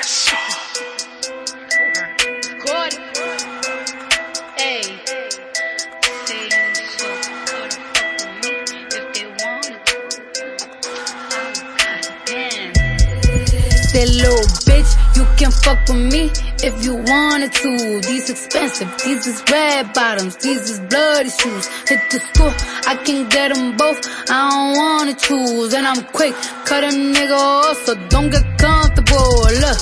That little bitch, you can fuck with me if you wanted to. These expensive, these is red bottoms, these is bloody shoes. Hit the school, I can get them both, I don't wanna choose. And I'm quick, cut a nigga off, so don't get comfortable. Look,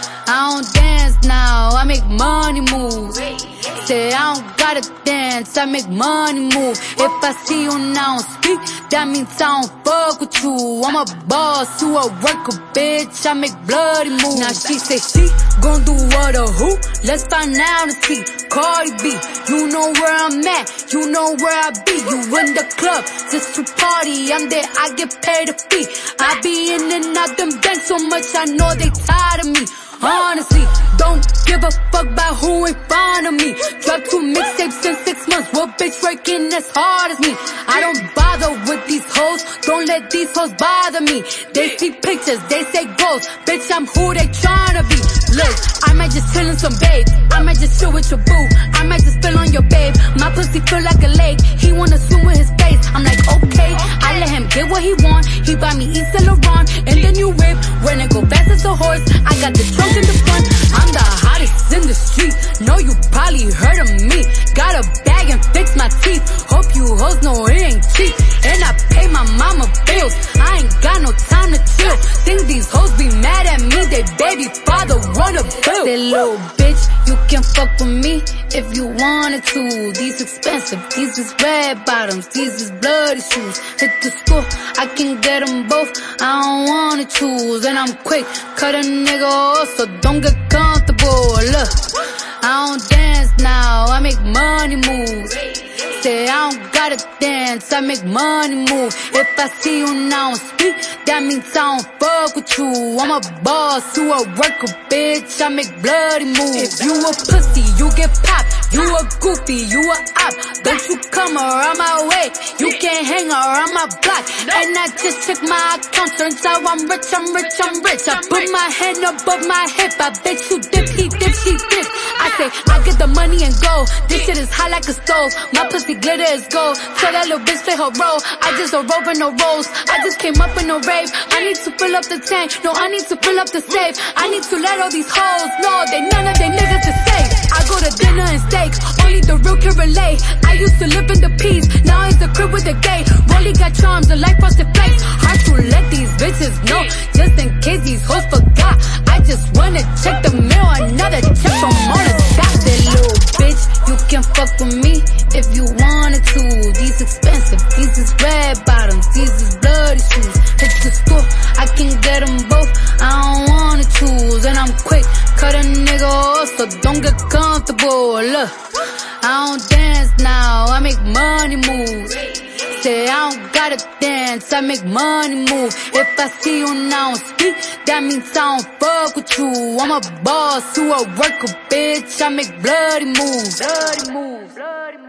I don't dance now, I make money move. Say I don't gotta dance, I make money move. If I see you now speak, that means I don't fuck with you. I'm a boss, you a worker, bitch, I make bloody moves. Now she say she gon' do what or who? Let's find out and see. Cardi B, you know where I'm at, you know where I be. You in the club, just to party, I'm there, I get paid a fee. I be in and out them banks so much, I know they tired of me. Honestly, don't give a fuck about who in front of me. Dropped 2 mixtapes in 6 months, what bitch working as hard as me? I don't bother with these hoes, don't let these hoes bother me. They see pictures, they say goals, bitch I'm who they tryna be. Look, I might just chill in some babe, I might just chill with your boo, I might just spill on your babe. My pussy feel like a lake, he wanna swim with his face. I'm like okay, I let him get what he want. He buy me Yves Saint Laurent and the new whip, when it go fast as a horse. I got the trunk in the front, I'm the hottest in the street. Know you probably heard of me. Got a bag and fix my teeth. Hope you hoes know it ain't cheap. And I pay my mama bills, I ain't got no time to chill. Think these hoes be mad at me, they baby father wanna build. That little bitch, you can fuck with me if you wanted to. These expensive, these is red bottoms, these is bloody shoes. Hit the school, I can get them both, I don't wanna choose. And I'm quick, cut a nigga off, so don't get comfortable. Look, I don't dance now, I make money move. Say I don't gotta dance, I make money move. If I see you now speak, that means I don't fuck with you. I'm a boss, you a worker, bitch, I make bloody moves. If you a pussy, you get popped. You a goofy, you a op. Don't you come around my way, you can't hang around my block. And I just check my account, turns out I'm rich, I'm rich, I'm rich. I put my hand above my hip, I bet you dip, he dip, she dip. I say, I get the money and go, this shit is hot like a stove. My pussy glitter is gold, tell that little bitch play her role. I just a rope and no rolls, I just came up in a rave. I need to fill up the tank, no I need to fill up the safe. I need to let all these hoes know they none of they niggas is safe. I go to dinner and steak, only the real can relate. I used to live in the peace, now it's the crib with the gay. Rolly got charms, the life frosted flakes. Hard to let these bitches know, just in case these hoes forgot. I just wanna check the mail, another check from all the top. That little bitch, you can fuck with me if you wanted to. These expensive, these is red bottoms, these is bloody shoes. Hit the school, I can get them both, I don't wanna choose. And I'm quick, cut a nigga off, so don't get comfortable. Look, I don't dance now, I make money moves. Say I don't gotta dance, I make money move. If I see you now speak, that means I don't fuck with you. I'm a boss, you a worker, bitch, I make bloody moves. Bloody moves.